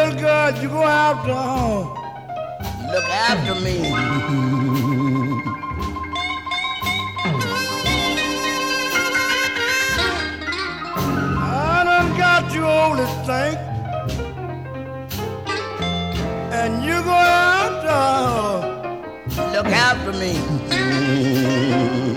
little girl, you gonna have to look after me. I done got you old as think, and you gonna have to look after me.